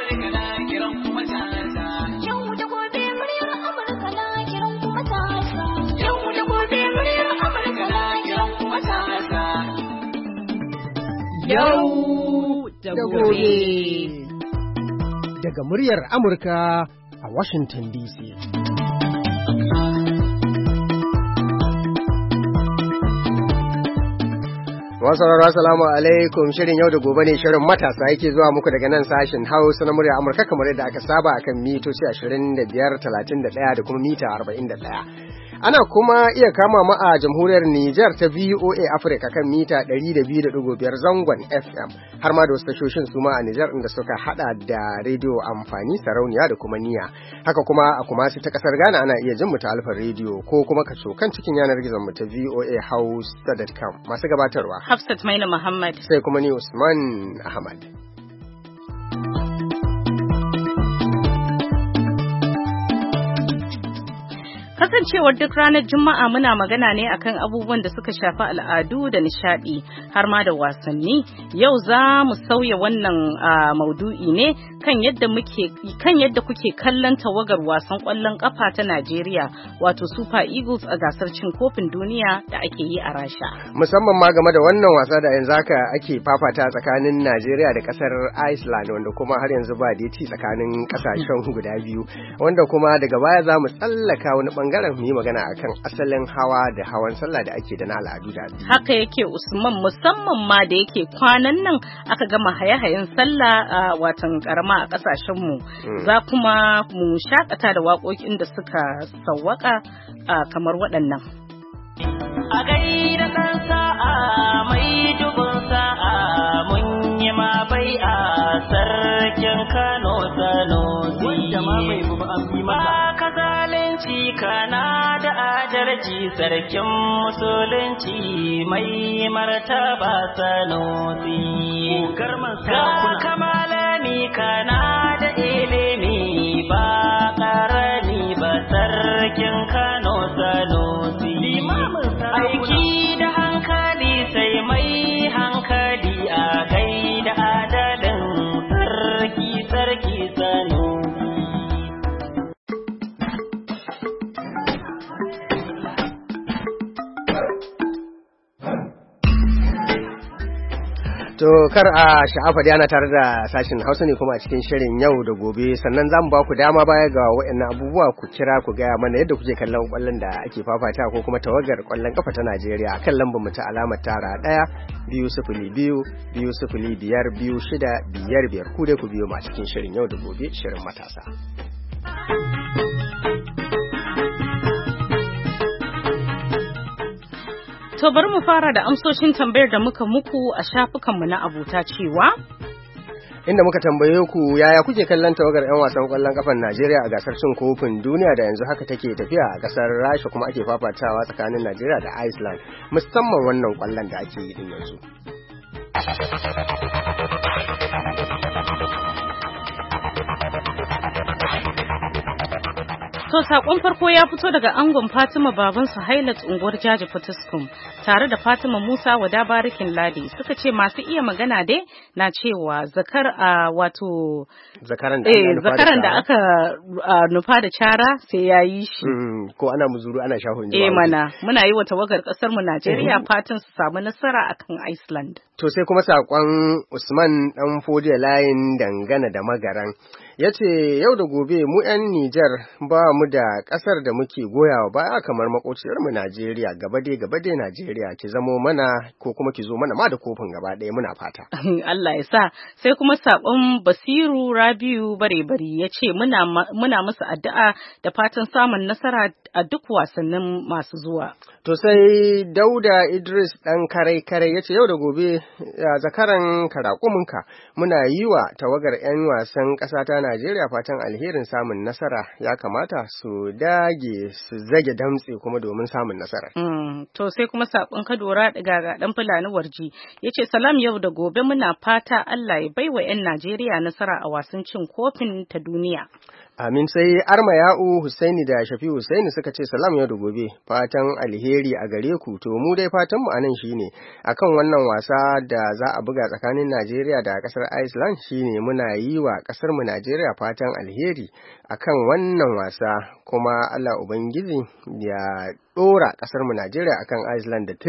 Amurka na kiran kuma tasa. Yau da gobe muryar Amurka na kiran kuma tasa. Yau da gobe muryar Amurka na kiran kuma tasa. Yau da gobe. Daga muryar Amurka a Washington DC. Masauraro assalamu alaikum, shirin yau da gobe ne, shirin matasa yake zuwa muku daga nan sashen Hausa na murya Amurka kamar yadda aka saba akan mitoci 25, 31 da kuma mita 41. Ana kuma iya kama mu a jamhuriyar Nijar ta VOA Africa kan mita 102.5 zangon FM, har ma da wasu tashoshin su ma a Nijar inda suka hada da rediyo amfani, sarauniya da kuma niya. Haka kuma a Kumasi ta kasar Ghana ana iya jin mu ta Alfa rediyo ko kuma kaso kan cikin yanar gizon mu ta voahausa.com. Masu gabatarwa Hafsat Maina Muhammad sai kuma ni Usman Ahmad. Kasancewar duk ranar Juma'a muna magana ne akan abubuwan da suka shafi al'adu da nishadi har ma da wasanni. Yau za mu sauya wannan maudu'i ne kan yadda kuke kallon tawagar wasan kwallon kafa ta Najeriya wato Super Eagles a gasar cin kofin duniya da ake yi a Rasha. Musamman ma game da wannan wasa da yanzu haka ake fafata tsakanin Najeriya da kasar Iceland, wanda kuma har yanzu ba daiti tsakanin kasashen guda biyu, wanda kuma daga baya za mu tsallaka wani bangaren mu yi magana akan asalin hawa da hawan sallah da ake da na al'adu da addini. Haka yake Usman, musamman ma da yake kwanan nan aka gama haye-hayen sallah a watan karama a kasashen mu. Za kuma mu shakata da waƙoƙin da suka sawwaka kamar waɗannan. A gaida ɗan sa'a mai dubun sa'a mun yi ma bai a sarkin Kano Sanusi. Wanda ma bai buba an bi maka. Ba ka zalunci kana da adalci sarkin musulunci mai martaba Sanusi. Garman sarakuna. Ga kamalani kana da ilimi ba ƙarami ba sarkin Kano Sanusi. Aiki da hankali sai mai hankali a gaida adalin sarki Sanusi. To kar a sha'afa dai ana tare da sashin Hausa ne kuma a cikin shirin yau da gobe, sannan zamu ba ku dama baya ga waɗannan abubuwa ku kira ku gaya mana yadda kuke kallon kwallon da ake fafata ko kuma tawagar kwallon kafa ta Najeriya kan lambar mu ta alamar tara 1-2-0-2-5-5-6-5-5 ku dai ku biyo mu a cikin shirin yau da gobe, shirin matasa. To bari mu fara da amsoshin tambayar da muka muku a shafukanmu na abota cewa inda muka tambaye ku yaya kuke kallon tawagar 'yan wasan kwallon kafan Najeriya a gasar cin kofin duniya da yanzu haka take tafiya a kasar Rasha kuma ake fafatawa tsakanin Najeriya da Iceland, musamman wannan kwallon da ake yi din yanzu. To sakon farko ya fito daga angon Fatima baban su Hailat unguwar Jaji Fatuskum tare da Fatima Musa wada barikin Ladi, suka ce masu iya magana dai na cewa wato zakaran da aka nufa da cara sai ya yi shi. Ko ana muzuru ana shahun mana muna yi wa tawagar kasar mu Najeriya fatan su samu nasara akan Iceland. To sai kuma sakon Usman dan Fodiya layin dangana da Magaran yace yau da gobe mu 'yan Nijar ba mu da kasar da muke goyawa baya kamar makociyar mu Najeriya, gaba dai Najeriya ki zamo mana ko kuma ki zo mana ma da kofin gaba ɗaya muna fata. Allah ya sa. Sai kuma sakon Basiru Rabiu Bare-bari yace muna musu addu'a da fatan samun nasara a duk wasannin masu zuwa. To sai Dauda Idris dan karai yace yau da gobe zakaran karakuminka muna yi wa tawagar 'yan wasan ƙasa ta Najeriya fatan alherin samun nasara, ya kamata su dage su zage damtse kuma domin samun nasara. To sai kuma sakon Kadora daga dan Fulani Warji yace salam yau da gobe muna fata Allah ya baiwa 'yan Najeriya nasara a wasan cin kofin ta duniya. Amin. Sai Arma Ya'u Husaini da Shafi Husaini suka ce salam yau da gobe, fatan alheri a gare ku. To mu dai fatan mu anan shine akan wannan wasa da za a buga tsakanin Najeriya da kasar Iceland, shine muna yi wa kasar mu Najeriya fatan alheri akan wannan wasa, kuma Allah Ubangiji ya dora kasar mu Najeriya akan Iceland da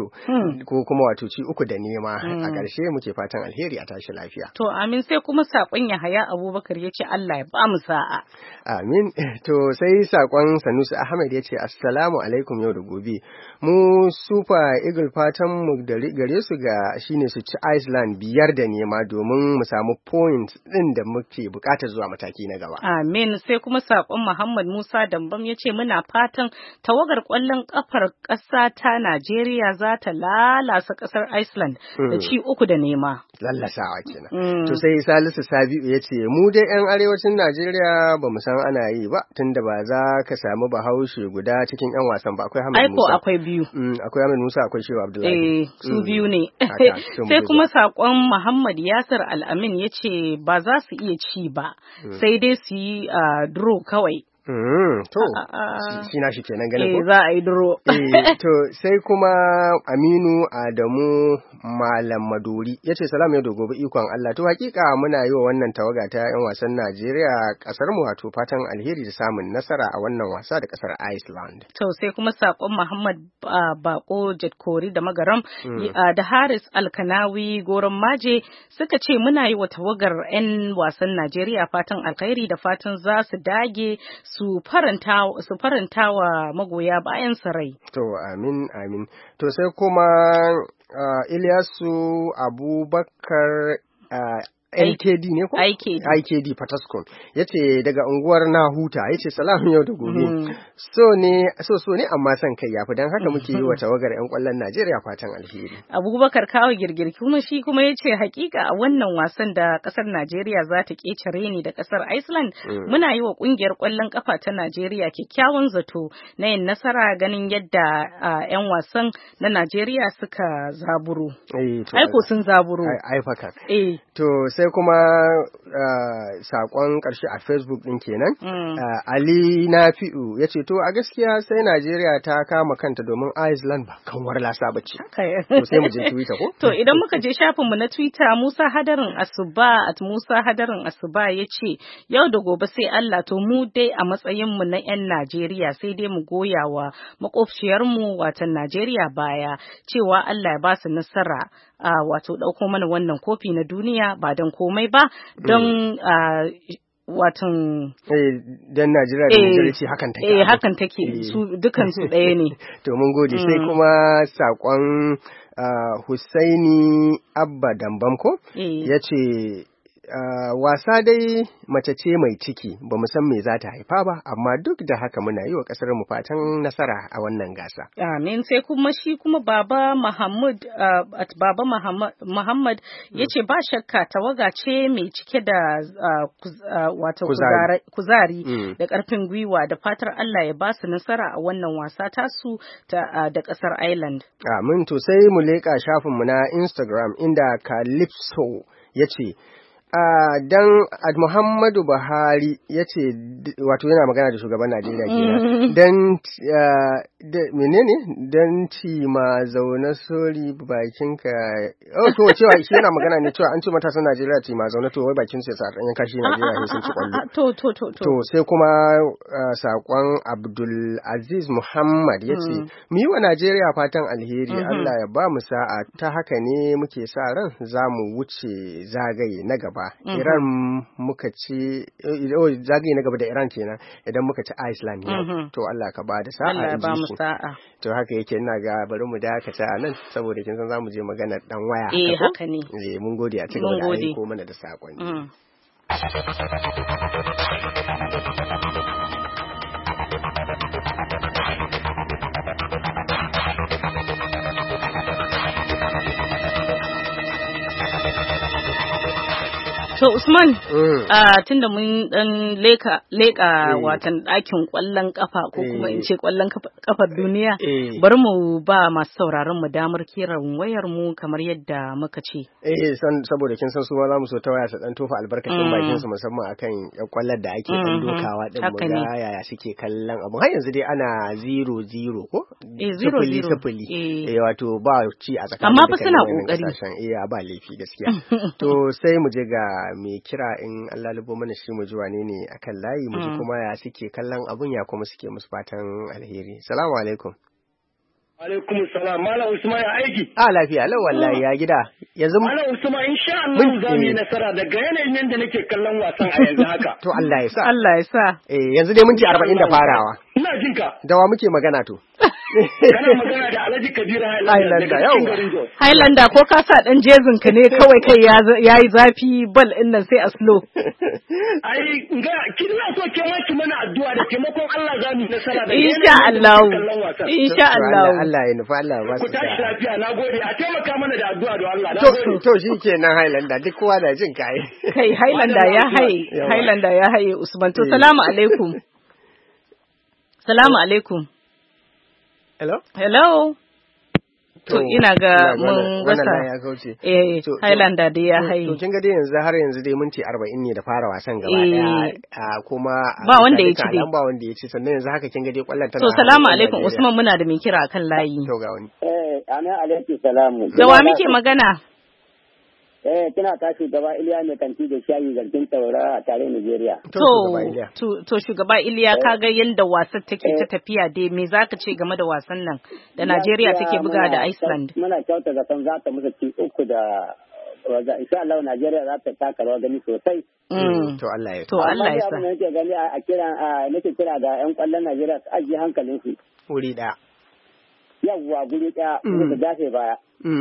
3-0 ko kuma wato ci 3-0. A ƙarshe muke fatan alheri a tashi lafiya. To amin. Sai kuma sakon Yahaya Abubakar yace Allah ya ba mu sa'a. Amin. To sai sakon Sanusi Ahmed yace assalamu alaikum yau da gobe. Mu Super Eagle fatan mu gare su ga shine su ci Iceland 5-0 domin mu samu point din da muke bukata zuwa mataki na gaba. Amin. Sai kuma sakon Muhammad Musa Dambam yace muna fatan tawagar kwallon kafar ƙasa ta Najeriya za ta lalasa ƙasar Iceland da ci 3-0. Lallasawa kenan. To sai Salisu Sabiu yace mu dai 'yan arewacin Najeriya ba mu san ana yi ba, tunda ba za ka samu Bahaushe guda cikin 'yan wasan ba. Akwai Hamid Musa. Akwai biyu. Akwai Hamid Musa, akwai Shehu Abdullahi. Su biyu ne. Sai kuma sakon Muhammad Yasir Al-Amin yace ba za su iya ci ba, sai dai su yi draw kawai. To shi na shi kenan ganin ko za a yi duro. To sai kuma Aminu Adamu Malam Maduri yace salam yau da gobe ikon Allah. To hakika muna yi wa wannan tawaga ta 'yan wasan Najeriya kasar mu wato fatan alheri da samun nasara a wannan wasa da kasar Iceland. To sai kuma sakon Muhammad Bako Jadkori da Magaram da Haris Alkanawi Goron Maje suka ce muna yi wa tawagar 'yan wasan Najeriya fatan alkhairi da fatan za su dage su faranta wa magoya bayan sarai. To amin. To sai kuma Ilyasu Abubakar IKD ne ko? IKD Fataskun yace daga unguwar Nahuta yace salamu yau da gobe. So ne amma san kai yafi, dan haka muke yi wa tawagar 'yan kwallon Najeriya fatan alheri. Abubakar Kawo Girgir kuma shi kuma yace hakika a wannan wasan da kasar Najeriya za ta kecare ni da kasar Iceland muna yi wa kungiyar kwallon kafa ta Najeriya kyakkyawan zato na yin nasara ganin yadda 'yan wasan na Najeriya suka zaburo. Aiko sun zaburo. Ai faka. To sai kuma sakon karshe a Facebook din kenan. Ali Nafi'u ya ce to a gaskiya sai Najeriya ta kama kanta domin Iceland ba kanwar lasa bace. To sai mu je Twitter ko? To idan muka je shafin mu na Twitter Musa Hadarin Asuba ya ce yau da gobe sai Allah, to mu dai a matsayin mu na 'yan Najeriya sai dai mu goya wa makofciyar mu watan Najeriya baya cewa Allah ya ba su nasara wato dauko mana wannan kofi na duniya ba don komai ba don watan dan Najeriya da Najeriya ce hakan take. Hakan take su dukan su ɗaya ne. To mun gode. Sai kuma sakon Husaini Abba Dambam ko yace wasa dai mace ce mai ciki, ba mu san me za ta haifa ba, amma duk da haka muna yi wa kasar mu fatan nasara a wannan gasa. Amin. Sai kuma shi kuma Baba Muhammad yace ba shakka tawaga ce mai cike da wato kuzari da karfin gwiwa, da fatar Allah ya ba su nasara a wannan wasa tasu da kasar Ireland. Amin. To sai mu leƙa shafin mu na Instagram inda Calypso yace dan Muhammadu Buhari ya ce wato yana magana da shugaban Najeriya kenan dan ci ma zaune sori bakinka to cewa shi yana magana ne cewa an ce matasan Najeriya ci ma zaune to wai bakin su ya sa dan kashi Najeriya sun ci kwallo to sai kuma sakon Abdul Aziz Muhammad ya ce mu yi wa Najeriya fatan alheri, Allah ya ba mu sa'a, ta haka ne muke sa ran za mu wuce zagaye na gaba. Iran muka ci zagaye na gaba da Iran kenan idan muka ci Iceland ne. To Allah ka ba da sa'a. Allah ya ba mu sa'a. To haka yake, ina ga bari mu dakata a nan saboda kin san zamu je magana dan waya. Haka ne. Mun gode a cikin da aiko mana da sakonni. To Usman, tunda mun dan leka watan ɗakin ƙwallon kafa ko kuma in ce ƙwallon kafar duniya, bari mu ba masu sauraron mu damar kiran wayar mu kamar yadda muka ce. Saboda kin san su ma za mu so ta waya su dan tofa albarkacin bakin su musamman akan ƙwallon da ake dan dokawa din mu ga yaya suke kallon abu. Har yanzu dai ana 0-0 ko? 0-0. Wato ba ci a tsakanin. Amma fa suna kokari. Ba laifi gaskiya. To sai mu je ga mai kira in Allah lubo mana shi mu ji wane ne akan layi mu ji kuma ya suke kallon abun ya kuma suke musu fatan alheri. Salamu alaikum. Alaikum salam. Malam Usman ya aiki. Lafiya lau wallahi ya gida. Yanzu Malam Usman insha Allah za mu yi nasara daga yanayin yanda nake kallon wasan a yanzu haka. To Allah ya sa. Allah ya sa. Yanzu dai minti 40 da farawa. Ina jin ka. Da wa muke magana to? Kana magana da Alhaji Kabiru Highlander daga cikin Highlander ko ka sa dan jezin ka ne kawai kai yayi zafi bal din nan sai a slow. Ai kina so ke ma ki mana addu'a da taimakon Allah za mu nasara da insha Allah. Insha Allah. Allah ya nufa Allah ba su. Ku tashi lafiya nagode a taimaka mana da addu'a da Allah. To shikenan Highlander duk kowa da jin kai. Kai Highlander ya haye Usman. To salamu alaikum. Salamu alaikum. Hello. To ina ga mun rasa. Highlander dai ya haye. To kin ga dai yanzu dai minti 40 ne da fara wasan gaba daya. Kuma ba wanda ya ci dai. Ba wanda ya ci sannan yanzu haka kin ga dai kwallon tana. To salamu alaikum Usman muna da mai kira akan layi. To ga wani. Amin alaikum salamu. Da wa muke magana? Kina ta shugaba Iliya mai kanti da shayi zargin taura a tare Nigeria. To shugaba Iliya kaga yadda wasan take ta tafiya dai me zaka ce game da wasan nan da Nigeria take buga da Iceland? Muna kyauta zaton za ta musu ci 3 da insha Allah Nigeria za ta taka rawa gani sosai. To Allah ya sa. To Allah ya sa. Amma nake gani a nake kira ga ƴan kwallon Nigeria su ajiye hankalin su. Wuri ɗaya. Yawwa guri ɗaya su dafe baya.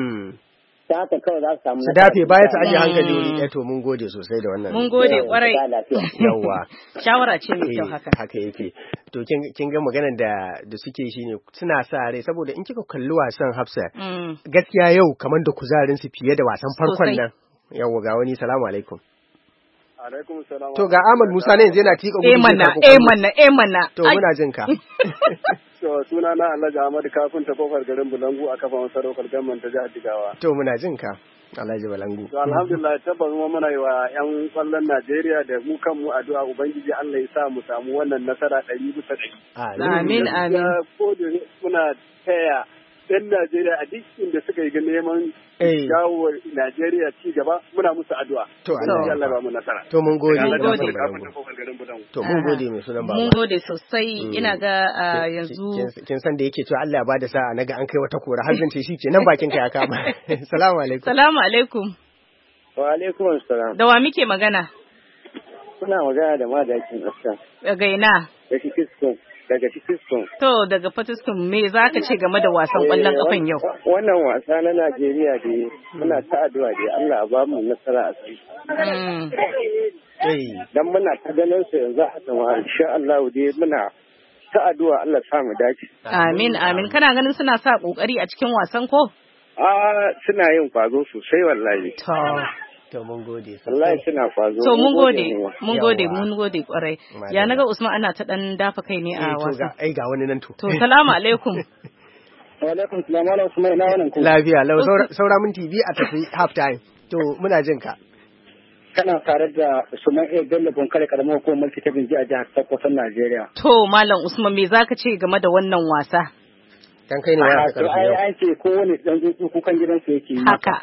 Ta haka kawai za su samu su dafe baya su ajiye hankali wuri ɗaya to mun gode sosai da wannan. Mun gode kwarai. Yawwa. Shawara ce mai kyau haka. Haka yake. To kin ga maganar da suke shi ne suna sa rai saboda in kika kalli wasan Hafsa gaskiya yau kamar da kuzarin su fiye da wasan farkon nan. Yawwa ga wani salamu alaikum. Alaikum salam. To ga Ahmad Musa ne yanzu yana tika gudu. Mana. To muna jin ka. To suna na Alhaji Ahmad kafin ta kofar garin Bulangu a kafan saraukar gamman ta jihar Jigawa. To muna jin ka Alhaji Bulangu. To alhamdulillah tabbas mu muna yi wa ƴan kwallon Najeriya da mu kanmu addu'a ubangiji Allah ya sa mu samu wannan nasara 100%. Amin. Ko da muna taya ɗan Najeriya a duk inda suka yi neman jawo Najeriya ci gaba muna musu addu'a. To Allah ba mu nasara. To mun gode. To mun gode mai sunan baba. Mun gode sosai ina ga yanzu. Kin san da yake cewa Allah ya bada sa'a naga an kai wata kora har zance shi kenan bakin ka ya kama. Salamu alaikum. Salamu alaikum. Wa alaikum assalam. Da wa muke magana? Kuna magana da madakin Askan. Daga ina? Daga Fiskon. To daga Fiskon me za ka ce game da wasan ƙwallon ƙafan yau? Wannan wasa na Najeriya dai muna ta addu'a dai Allah ba mu nasara a kai. Dan muna ta ganin su yanzu a sama insha Allah dai muna ta addu'a Allah sa mu dace. Amin. Kana ganin suna sa kokari a cikin wasan ko? Suna yin kwazo sosai wallahi. To mun gode. Wallahi suna kwazo. So mun gode kwarai. Ya naga Usman ana ta dan dafa kai ne a wasa. Ai ga wani nan to. To salamu alaikum. Wa alaikum salam wa Usman ina wannan ku. Lafiya lau saura minti 2 a tafi half time. To muna jin ka. Kana tare da Usman Bello Bonkare karamar hukumar mulki ta Binji a jihar Sokoto Najeriya. To Malam Usman me zaka ce game da wannan wasa? Dan kai ne waya ta karfi yau. Ai an ce kowane dan zuzu kukan gidansa yake yi. Haka.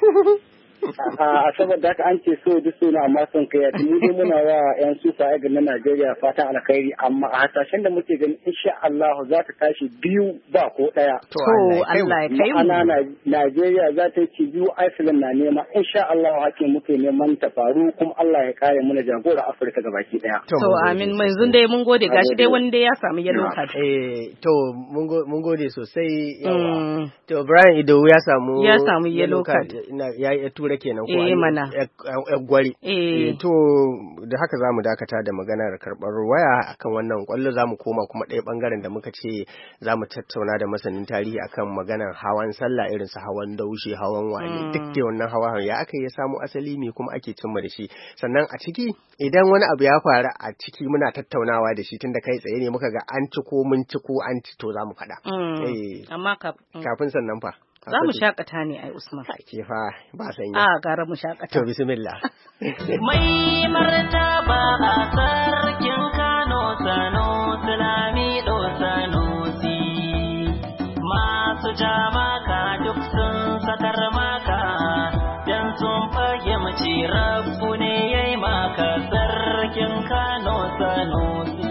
saboda haka an ce so duk suna amma son kai mu dai muna wa yan sufa ga na Najeriya fatan alkhairi amma a hasashen da muke gani insha Allah za ta tashi 2 ba ko 1. To Allah ya kai mu. Ana Najeriya za ta ci 2 Iceland na nema insha Allah hake muke neman ta faru kuma Allah ya kare mu na jagora Afirka gabaki daya. To amin yanzu dai mun gode gashi dai wani dai ya samu yellow card. To mun gode sosai yawa. To Brian Ido ya samu yellow card. Ya tura kenan ko mana gwari. To da haka zamu dakata da maganar karɓar waya akan wannan kwallo, zamu koma kuma ɗaya bangaren da muka ce zamu tattauna da masanin tarihi akan maganar hawan sallah irin su hawan daushe, hawan wani, duk da wannan hawa ya aka ya samu asali me kuma ake cimma da shi. Sannan a ciki idan wani abu ya faru a ciki muna tattaunawa da shi tunda kai tsaye ne muka ga an ciko mun ciko an ci to zamu faɗa. Amma kafin sannan fa za mu shakata ne ai Usman. Ke fa ba sanya. Gara mu shakata. To bismillah. Mai martaba a sarkin Kano Sanusi Lamido Sanusi, masu jamaka duk sun sakar maka dan sun fahimci Rabbu ne yayi maka sarkin Kano Sanusi.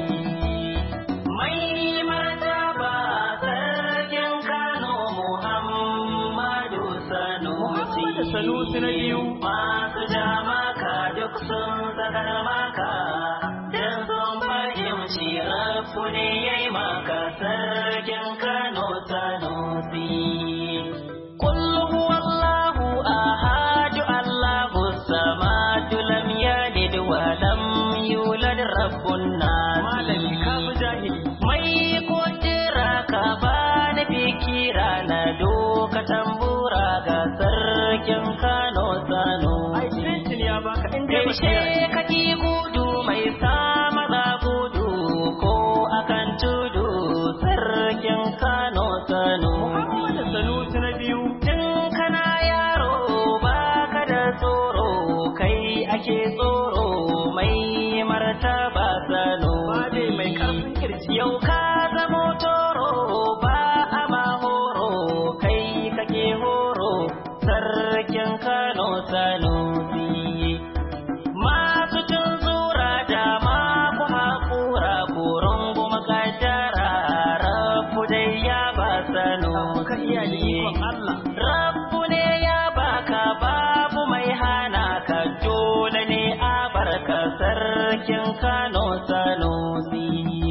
Sanusi na biyu masu jamaka duk sun sakar maka dan sun fahimci Rabbu ne yayi maka sarkin Kano Sanusi. Qul huwallahu ahad Allahu samad lam yalid wa lam yulad rabbun nas. Malami ka mujahid mai kodira ka ba da fikira na doka tambura ga sarkin Kano Sanusi. Ai tintin ya baka inda basira kake gudu mai sama da gudu ko akan tudu sarkin Kano Sanusi. Muhammad Sanusi na biyu tun kana yaro baka da tsoro kai ake tsoro mai martaba Sanusi. Ba dai mai karfin kirji yau ka zamo toro ba a mahoro kai kake horo sarkin Kano Sanusi. Masu tunzura da maku haƙura kurun goma kaddara Rabbu dai ya ba Sanusi. Rabbu ne ya baka babu mai hana ka dole ne a barka sarkin Kano Sanusi.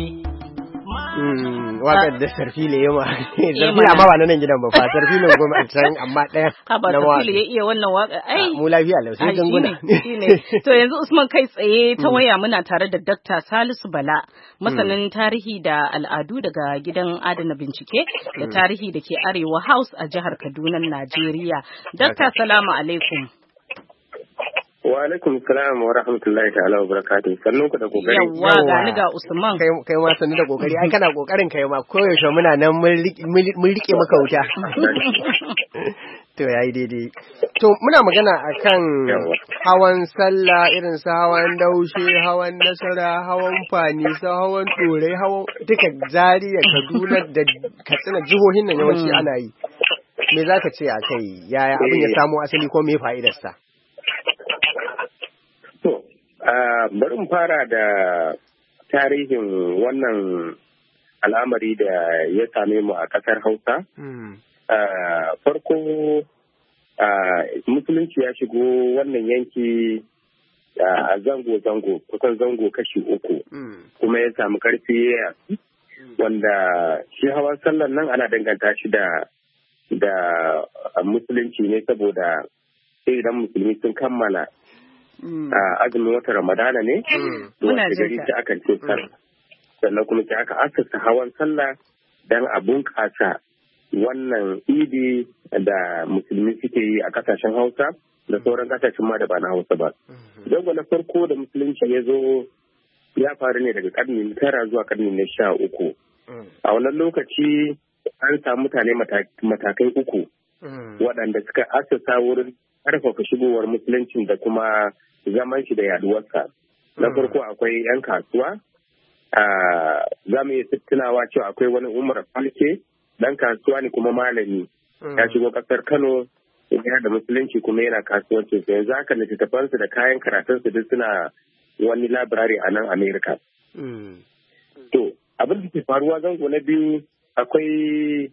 Waƙar da Sarfile ya ma Sarfile amma ba na nan gidan ba fa Sarfile goma a can amma ɗaya na Sarfile ya iya wannan waƙa ai mu lafiya lau sai ganguna to yanzu Usman kai tsaye ta waya muna tare da Dr. Salisu Bala masanin tarihi da al'adu daga gidan adana bincike da tarihi da ke Arewa House a jihar Kaduna Najeriya. Dr. Salamu alaikum. Wa alaikum salam wa rahmatullahi ta'ala wa barakatuh. Sannun ku da kokari. Yawwa ga ni ga Usman. Kai ma sannu da kokari. Ai kana kokarin kai ma koyaushe muna nan mun rike maka wuta. To yayi daidai. To muna magana akan hawan sallah irin su hawan daushe, hawan nasara, hawan fani, hawan turai, hawan duka Zaria, Kaduna da Katsina jihohin nan yawanci ana yi. Me zaka ce akai? Yaya abin ya samo asali ko me fa'idarsa? Bari mu fara da tarihin wannan al'amari da ya same mu a ƙasar Hausa. Farko musulunci ya shigo wannan yanki a zango-zango, kusan zango kashi 3, kuma ya samu ƙarfi wanda shi hawan sallar nan ana danganta shi da musulunci ne saboda sai idan musulmi sun kammala azumin wata Ramadana ne, wata gari ta aka ce sannan kuma sai aka asasa hawan sallah don a bunƙasa wannan idi da musulmi suke yi a ƙasashen Hausa da sauran ƙasashen ma da ba na Hausa ba. Zango na farko da musulunci ya zo ya faru ne daga ƙarni na 9 zuwa ƙarni na 13. A wannan lokaci an samu mutane matakai 3 waɗanda suka asasa wurin ƙarfafa shigowar musuluncin da kuma zaman shi da yaduwarsa. Na farko akwai 'yan kasuwa, za mu iya tunawa cewa akwai wani Umar Falke, ɗan kasuwa ne kuma malami, ya shigo ƙasar Kano yana da musulunci kuma yana kasuwanci. Yanzu haka littattafansu da kayan karatunsu duk suna wani labirari a nan Amerika. To, abin da ke faruwa zango na biyu akwai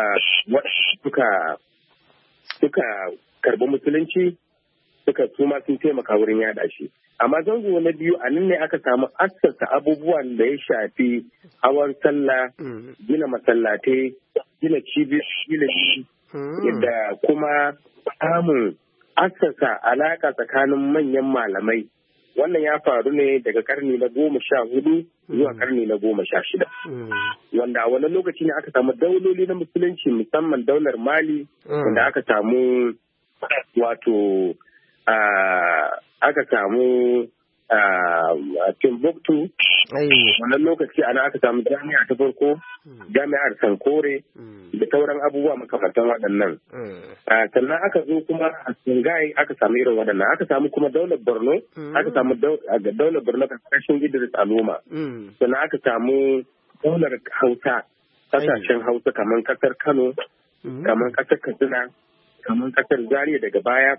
suka karɓi musulunci suka suma sun taimaka wurin yada shi. Amma zango na biyu a nan ne aka samu assasa abubuwan da ya shafi hawan sallah, gina masallatai, gina cibiyoyi da kuma samun assasa alaka tsakanin manyan malamai. Wannan ya faru ne daga karni na 14 zuwa karni na 16. Wanda a wani lokaci ne aka samu dauloli na musulunci, musamman daular Mali, wanda aka samu wato aka samu Timbuktu. Wannan lokaci ana aka samu jami'a ta farko, jami'ar Sankore da sauran abubuwa makamantan waɗannan. Sannan aka zo kuma a Singai aka samu irin waɗannan. Aka samu kuma daular Borno, aka samu daular Borno ƙarƙashin Idris Aloma. Sannan aka samu daular Hausa, ƙasashen Hausa kamar ƙasar Kano, kamar ƙasar Katsina, kamar ƙasar Zaria daga baya.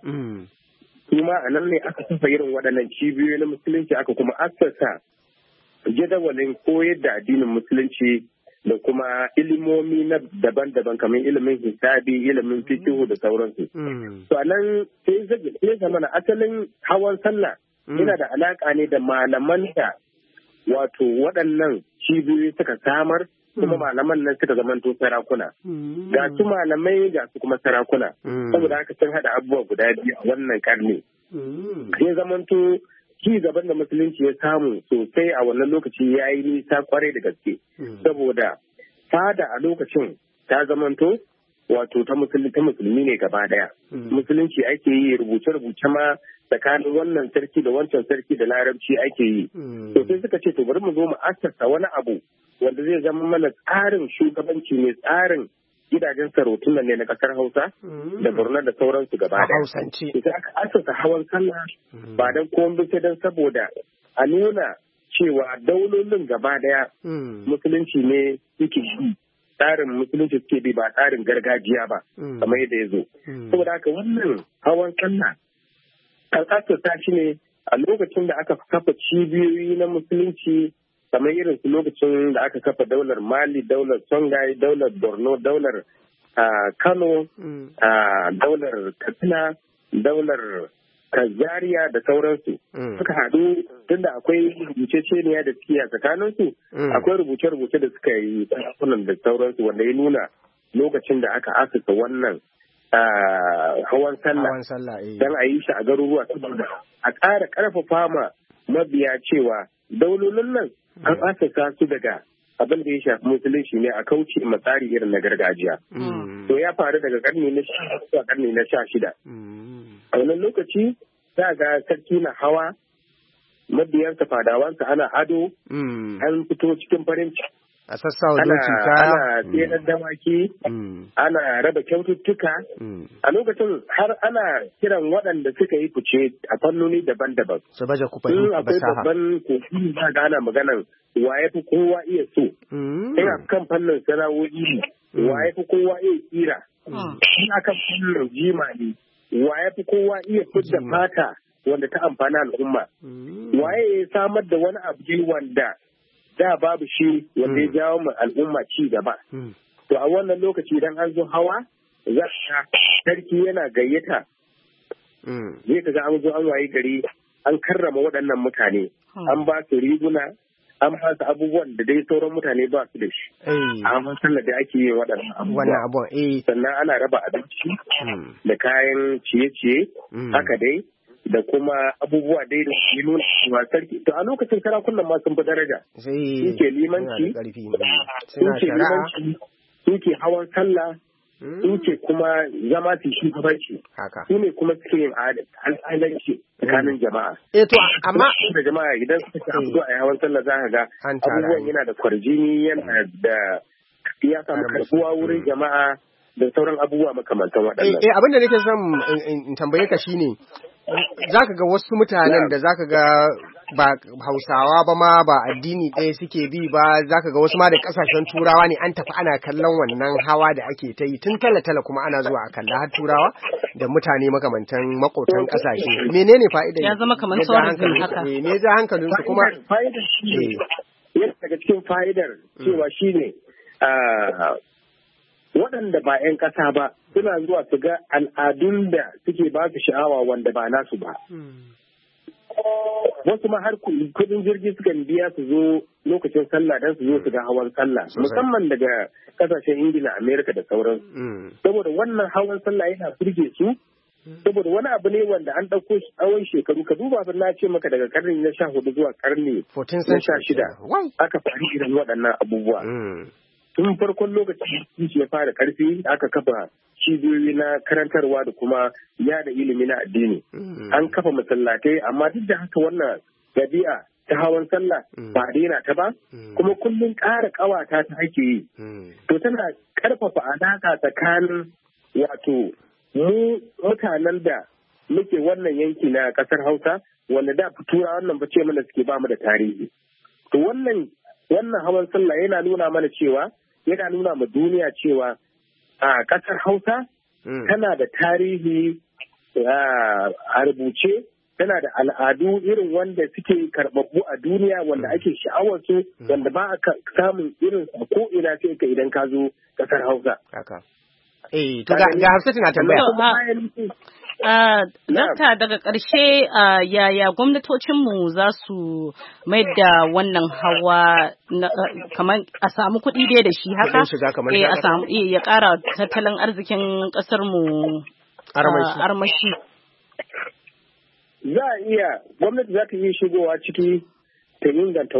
Kuma a nan ne aka kafa irin waɗannan cibiyoyi na musulunci, aka kuma assasa jadawalin koyar da addinin musulunci da kuma ilimomi na daban-daban kamar ilimin hisabi, ilimin fikihu da sauransu. To a nan sai zamana asalin hawan sallah yana da alaƙa ne da malaman da wato waɗannan cibiyoyi suka samar, kuma malaman nan suka zamanto sarakuna. Ga su malamai ga su kuma sarakuna. Saboda haka sun haɗa abubuwa guda biyu a wannan karni. Sai zamanto ci gaban da musulunci ya samu sosai a wannan lokaci ya yi nisa kwarai da gaske. Saboda fada a lokacin ta zamanto wato ta musulmi ne gaba daya. Musulunci ake yi, rubuce-rubuce ma tsakanin wannan sarki da wancan sarki da larabci ake yi. To sai suka ce to bari mu zo mu assasa wani abu wanda zai zama mana tsarin shugabanci ne, tsarin gidajen sarautun nan ne na kasar Hausa da Borno da sauransu gaba daya. Sai aka assasa hawan sallah ba dan komai sai dan saboda a nuna cewa daulolin gaba daya musulunci ne suke yi, tsarin musulunci suke bi ba tsarin gargajiya ba kamar yadda ya zo. Saboda haka wannan hawan sallah an assasa shi ne a lokacin da aka kafa cibiyoyi na musulunci kamar irin su lokacin da aka kafa daular Mali, daular Songhai, daular Borno, daular Kano, daular Katsina, daular Zaria da sauransu. Suka haɗu tunda akwai rubuce-ceniya da suke a tsakaninsu, akwai rubuce-rubuce da suka yi sarakunan da sauransu wanda ya nuna lokacin da aka asasa wannan hawan sallah don a yi shi a garuruwa saboda a ƙara ƙarfafa ma mabiya cewa daulolin nan an asasa su daga abin da ya shafi musulunci ne a kauce ma tsari irin na gargajiya. To ya faru daga karni na 16 zuwa karni na 16. A wannan lokaci za ga sarki na hawa, mabiyansa fadawansa ana ado, an fito cikin farin ciki. A sassawa doki kaya. Ana tseren dawaki, ana raba kyaututtuka. A lokacin har ana kiran waɗanda suka yi fice a fannoni daban-daban. Su baje kufahin akwai babban kofi za ga ana maganan wa ya fi kowa iya so. Ina kan fannin sana'o'i ne, wa ya fi kowa iya tsira. Ina kan fannin jima ne, wa ya fi kowa iya fidda fata wanda ta amfani al'umma. Waye ya samar da wani abu wanda da babu shi wanda ya jawo ma al'umma ci gaba. To a wannan lokaci idan an zo hawa za ka sarki yana gayyata. Zai ka ga an zo an waye gari an karrama waɗannan mutane. An ba su riguna, an ba su abubuwan da dai sauran mutane ba su da shi. A sallar da ake yin waɗannan abubuwa. Sannan ana raba abinci da kayan ciye-ciye haka dai. Da kuma abubuwa dai da ke nuna cewa sarki to a lokacin sarakunan ma sun fi daraja suke limanci suke hawan sallah suke kuma zama su shugabanci su ne kuma suke yin al'adanci tsakanin jama'a to amma da jama'a idan suka ci abu a hawan sallah za ka ga abubuwan yana da kwarjini yana da ya samu karbuwa wurin jama'a da sauran abubuwa makamantan waɗannan abin da nake son in tambaye ka shine zaka ga wasu mutanen da zaka ga ba Hausawa ba ma ba addini ɗaya suke bi ba zaka ga wasu ma da kasashen turawa ne an tafi ana kallon wannan hawa da ake ta yi tun tala kuma ana zuwa a kalla har turawa da mutane makamantan makotan kasashe menene fa'idar ya zama kamar sauran haka me ja hankalin su kuma fa'idar shi yana daga cikin fa'idar cewa shine waɗanda ba 'yan ƙasa ba suna zuwa su ga al'adun da suke ba su sha'awa wanda ba nasu ba. Wasu ma har kudin jirgi sukan biya su zo lokacin sallah don su zo su ga hawan sallah musamman daga ƙasashen Ingila, Amerika da sauran. Saboda wannan hawan sallah yana burge su saboda wani abu ne wanda an ɗauko tsawon shekaru. Ka duba abin na ce maka daga karni na 14 zuwa karni na 16 aka faru irin waɗannan abubuwa. Tun farkon lokacin shi ya fara karfi aka kafa cibiyoyi na karantarwa da kuma yada ilimi na addini. An kafa masallatai, amma duk da haka wannan ɗabi'a ta hawan sallah ba daina ta ba, kuma kullum ƙara ƙawata ta ake yi. To tana ƙarfafa alaƙa tsakanin wato mu mutanen da muke wannan yanki na ƙasar Hausa, wanda da tura wannan ba ce mana suke ba mu da tarihi. To wannan hawan sallah yana nuna mana cewa, yana nuna ma duniya cewa a ƙasar Hausa tana da tarihi a rubuce, tana da al'adu irin wanda suke karɓaɓɓu a duniya, wanda ake sha'awar su, wanda ba a samun irin ko ina sai ka idan ka zo ƙasar Hausa. To ga Hafsatu na tambaya. Dakta, daga ƙarshe yaya gwamnatocinmu za su mai da wannan hawa kamar a samu kuɗi dai da shi haka? A samu ya ƙara tattalin arzikin ƙasarmu armashi. Za a iya, gwamnati za ta iya shigowa ciki ta inganta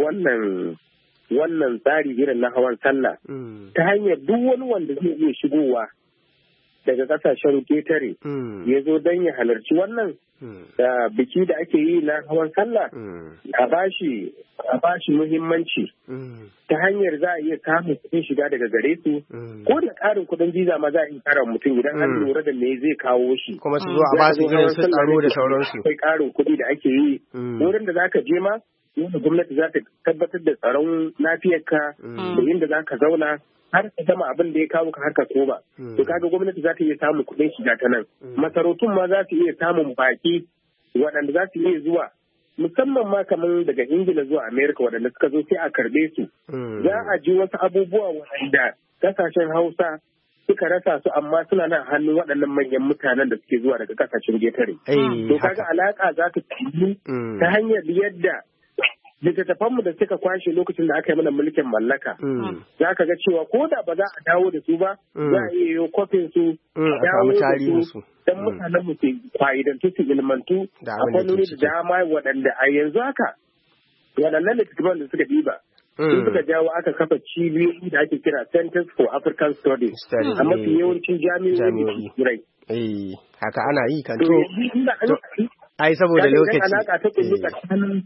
wannan tsari irin na hawan sallah ta hanyar duk wani wanda zai iya shigowa daga kasashen ketare ya zo don ya halarci wannan biki da ake yi na hawan sallah a bashi muhimmanci ta hanyar za a iya samun kuɗin shiga daga gare su ko da ƙarin kuɗin visa ma za a iya ƙara mutum idan an lura da me zai kawo shi kuma su zo a ba su irin su tsaro da sauransu. Akwai ƙarin kuɗi da ake yi wurin da zaka je ma yadda gwamnati za ta tabbatar da tsaron lafiyarka da inda za ka zauna har ka gama abin da ya kawo ka har ka koma. To kaga gwamnati za ta iya samun kuɗin shiga ta nan. Masarautun ma za su iya samun baki waɗanda za su iya zuwa musamman ma kamar daga Ingila zuwa Amerika waɗanda suka zo sai a karɓe su. Za a ji wasu abubuwa waɗanda ƙasashen Hausa suka rasa su amma suna nan hannun waɗannan manyan mutanen da suke zuwa daga ƙasashen getare. To kaga alaƙa za ta tsayi ta hanyar yadda littattafanmu da suka kwashe lokacin da aka yi mana mulkin mallaka za ka ga cewa ko da ba za a dawo da su ba za a iya yi kofin su dawo da su don mutanen mu su fa'idantu su ilmantu a fannoni da dama waɗanda a yanzu haka waɗannan littattafan da suka ɗiba sun suka jawo aka kafa cibiyoyi da ake kira Centers for African Studies a mafi yawancin jami'o'i turai. Haka ana yi kan to ai saboda lokaci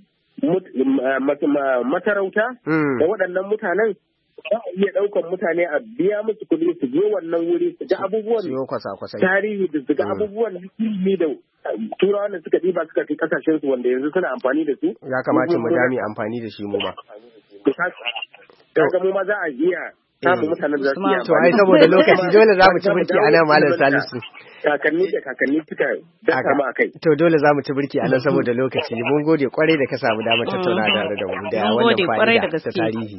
matarauta da waɗannan mutanen za a iya ɗaukan mutane a biya musu kuɗi su je wannan wuri su ga abubuwan tarihi da su ga abubuwan ilimi da turawan da suka ɗiba suka fi kasashen su wanda yanzu suna amfani da su. Ya kamata mu dami amfani da shi mu ma. Kaga mu ma za a iya samun mutanen da su yi amfani. To ai saboda lokaci dole za mu ci birki a nan Malam Salisu. Kakanni suka daka mu akai. To dole za mu ci birki a nan saboda lokaci. Mun gode kwarai da ka samu damar tattauna da mu da wannan fa'ida ta tarihi.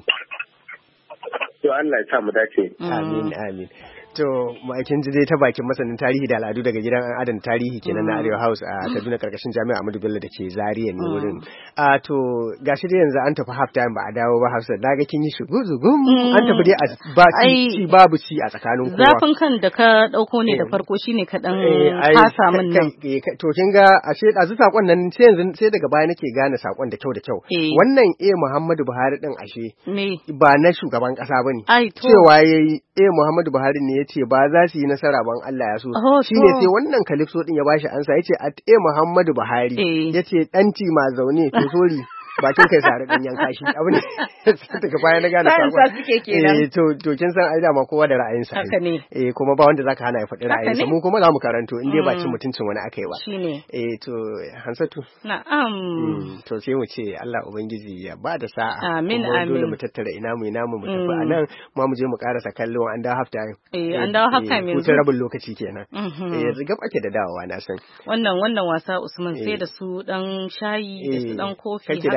To Allah ya sa mu dace. Amin amin. To kin ji dai ta bakin masanin tarihi da al'adu daga gidan adana tarihi kenan na Arewa House a Kaduna karkashin Jami'a Ahmadu Bello da ke Zaria ne wurin. To gashi dai yanzu an tafi half time ba a dawo ba Hafsat naga kin yi shuguzugum an tafi dai babu ci a tsakanin kowa. Zafin kan da ka dauko ne da farko shine ka dan fasa min nan. To kin ga ashe dazu sakon nan sai daga baya nake gane sakon da kyau. Wannan Muhammadu Buhari din ashe ba na shugaban kasa bane. Cewa yayi Muhammadu Buhari ne ce ba za su yi nasara ban Allah ya so shi ne sai wannan kalifso din ya bashi ansa yace Muhammadu Buhari yace danci ma zaune to sori bakin kai sare dan yanka shi abu ne daga baya na gane sakon to kin san ai dama kowa da ra'ayinsa kuma ba wanda zaka hana ya faɗi ra'ayinsa mu kuma za mu karanto in dai ba cin mutuncin wani akai ba to Hansatu na'am to sai mu ce Allah ubangiji ya ba da sa'a amin dole mu tattara ina mu tafi anan mu je mu karasa kallo an dawo half time an dawo half time yanzu rabin lokaci kenan yanzu gab ake da dawowa na san wannan wasa Usman sai da su dan shayi da su dan kofi haka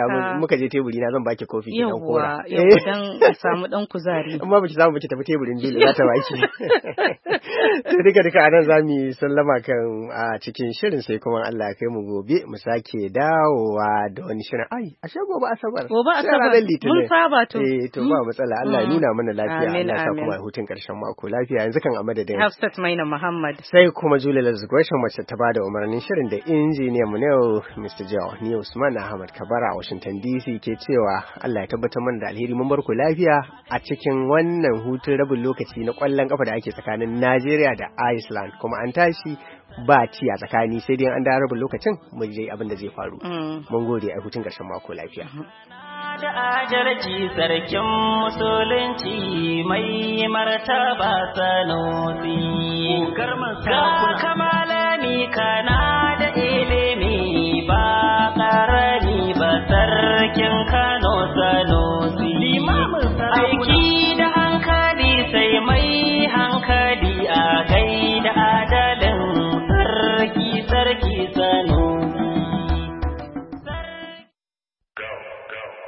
muka je teburi na zan baki kofi ki dan kora. Yawwa dan samu dan kuzari. Amma baki samu baki tafi teburin Juli za ta baki. To duka anan zamu yi sallama kan a cikin shirin sai kuma Allah ya kai mu gobe mu sake dawowa da wani shirin. Ai ashe gobe Asabar. Gobe Asabar. Mun saba to. To ba matsala Allah ya nuna mana lafiya. Allah ya sa kuma hutun karshen mako lafiya. Yanzu kan a madadin Hafsat Maina Muhammad. Sai kuma Julia Lazgwashin wacce ta bada umarnin shirin da injiniyan mu ne Mr. Joe ni Usman Ahmad Kabara a Washington DC ke cewa Allah ya tabbatar mana da alheri mun bar ku lafiya a cikin wannan hutun rabin lokaci na kwallon kafa da ake tsakanin Najeriya da Iceland kuma an tashi ba ci a tsakani sai dai an da rabin lokacin mu je abin da zai faru. Mun gode a hutun karshen mako lafiya. Da ajarci sarkin musulunci mai martaba Sanusi ga kamalami kana da ilimi ba ƙarami ba sarkin Kano